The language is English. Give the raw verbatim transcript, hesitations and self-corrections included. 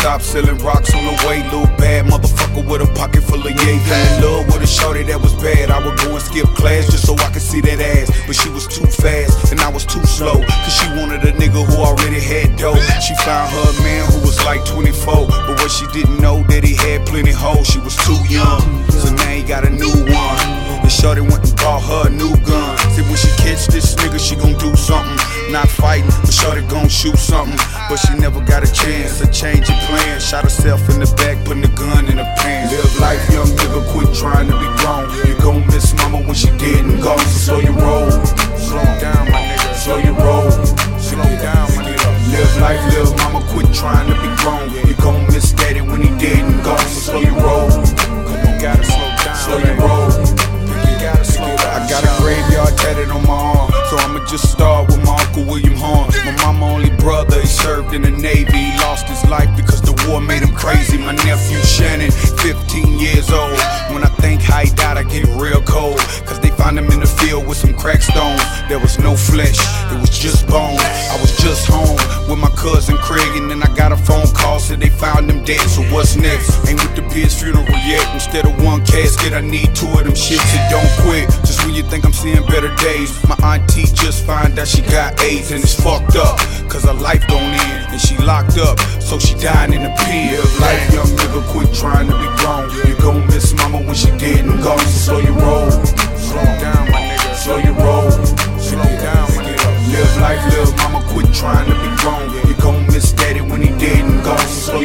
stop selling rocks on the way. Little bad motherfucker with a pocket full of yay. Fell in love with a shorty that was bad. I would go and skip class just so I could see that ass. But she was too fast and I was too slow, cause she wanted a nigga who already had dough. She found her a man who was like twenty-four, but what she didn't know that he had plenty hoes. She was too young, so now he got a new one. And shorty went and bought her a new gun. Said when she catch this nigga, she gon' do something. Not fighting, but shorty gon' shoot something. But she never got a chance to change her plan. Shot herself in the back, putting the gun in her pants. Live life, young nigga, quit trying to be grown. You gon' miss mama when she dead and gone. So slow your roll, slow down, my nigga. Slow your roll, slow down, my nigga. Live life, live mama, quit trying to be grown. You gon' miss daddy when he dead and gone. So slow your roll, come on, gotta slow down. Slow your roll, you gotta slow down. I got a graveyard tatted on my arm, so I'ma just start with my Uncle William Horn. My mama only brother, he served in the Navy. He lost his life because the war made him crazy. My nephew Shannon, fifteen years old. When I think how he died, I get real cold, cause they found him in the field with some crack stones. There was no flesh, it was just bones. I was just home with my cousin Craig, and then I got a phone call, said they found him dead. So what's next? Ain't with the Beers funeral yet. Instead of one casket, I need two of them shits. So don't quit just when you think I'm seeing better days. My auntie just found out she got AIDS, and it's fucked up, cause her life don't end, and she locked up, so she dying in the pen. Live life, young nigga, quit trying to be grown. You gon' miss mama when she dead and gone. So slow your roll, slow down, my nigga. Slow your roll, slow down, my nigga. Live life, live mama, quit trying to be grown. You gon' miss daddy when he dead and gone. So slow